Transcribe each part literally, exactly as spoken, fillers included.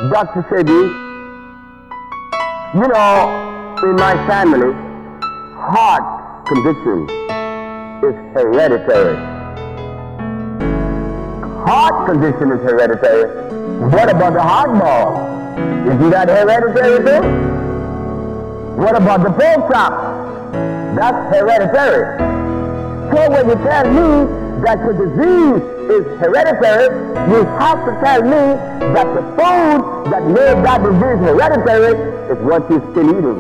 Doctor Sebi, you know, in my family, heart condition is hereditary. Heart condition is hereditary. What about the heart ball? Is that hereditary too? What about the post-op? That's hereditary. So when you tell me that your disease is hereditary, you have to tell me that the food that made that disease hereditary is what you're still eating.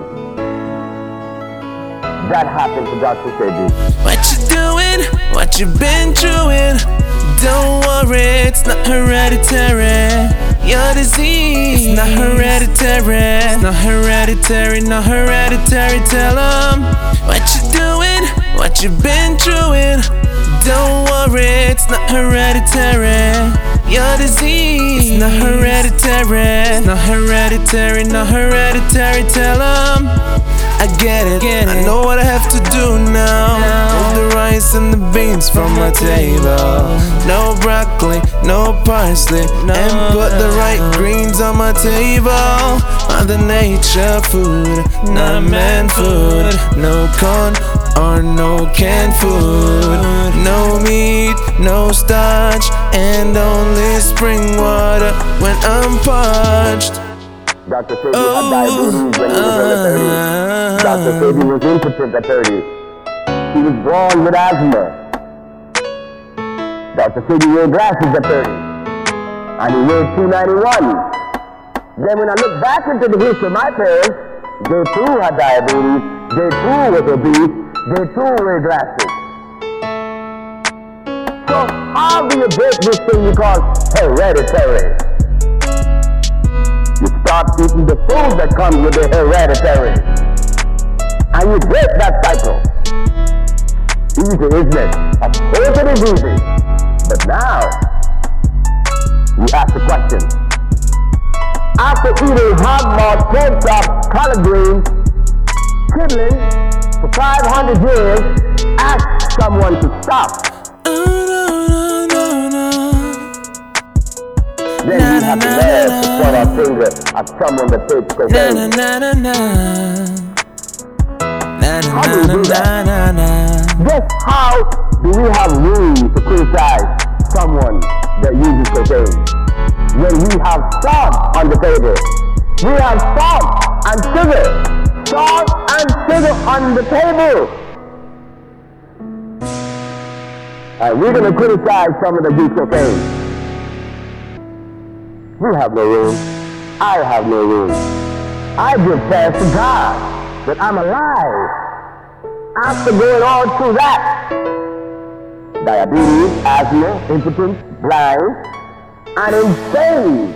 That happened to Doctor Sebi. What you doing? What you been doing? Don't worry, it's not hereditary. Your disease is not hereditary. It's not hereditary, not hereditary. Tell them what you doing, what you been doing. Don't worry, it's not hereditary. Your disease is not hereditary. It's not hereditary, not hereditary. Tell them I get it, get it. I know what I have to do now. Move the rice and the beans from my table. No broccoli, no parsley, no, and put the right greens on my table. Mother Nature food, not man food. No corn or no canned food. No meat, no starch, and only spring water when I'm parched. Doctor Sebi had diabetes when he was in the thirties. Doctor Sebi was impotent at thirty. He was born with asthma. Doctor Sebi wore glasses at thirty. And he weighed two ninety-one. Then when I look back into the history of my parents, they too had diabetes. They too was obese. They too wear glasses. So how do you break this thing you call hereditary? You start eating the food that comes with the hereditary. And you break that cycle. Easy, isn't it? Of course it is easy. But now, you ask the question. After eating hot malt, pork chop, collard greens, kidney for five hundred years, ask someone to stop. Then you have to learn to point our finger at someone that takes cocaine. How do we do that? Just how do we have room to criticize someone that uses cocaine? When we have salt on the table. We have salt and sugar. Salt and sugar on the table. And we're going to criticize someone that uses cocaine. You have no room. I have no room. I give thanks to God that I'm alive. After going all through that, diabetes, asthma, impotence, blind, and insane.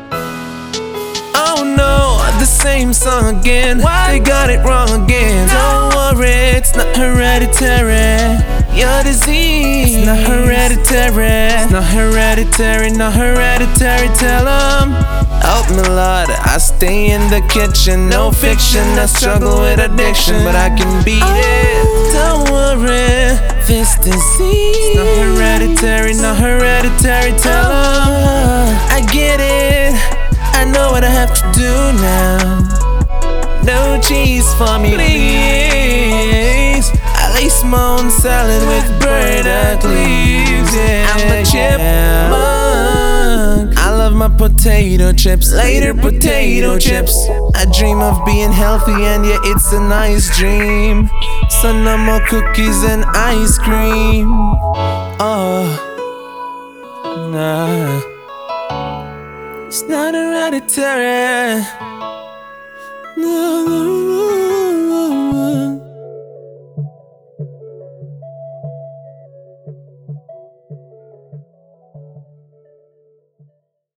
Oh no, the same song again. What? They got it wrong again. Don't worry, it's not hereditary. Your disease is not hereditary. It's not hereditary, not hereditary. Tell them, help me Lord, I stay in the kitchen. No fiction, I struggle with addiction, but I can beat it. Don't worry, this disease is not hereditary, not hereditary. Tell them, I get it. I know what I have to do now. No cheese for me, please. I lace my own salad with burdock leaves. Yeah, I'm a chipmunk. I love my potato chips, later potato chips. I dream of being healthy and yeah, it's a nice dream. So no more cookies and ice cream. Oh, nah. It's not hereditary. No, no.